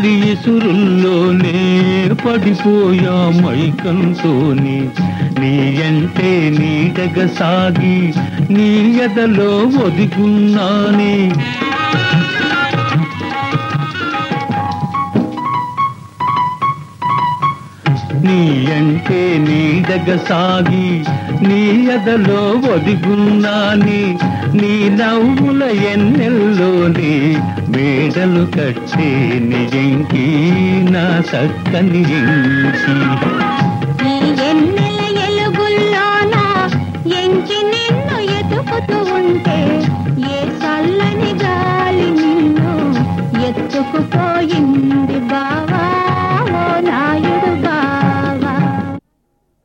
తొలి ఇసురుల్లోనే పడిపోయా మైకంతోనే నీ అంటే నీడగా సాగి నీ ఎదలో ఒదిగున్నానే నీ అంటే నీడగా సాగి నీ ఎదలో ఒదిగున్నానే నీ నవ్వుల ఎన్నెల్లోనే మేడలు కట్టే నీ ఎంకి నా చక్కని ఎంకి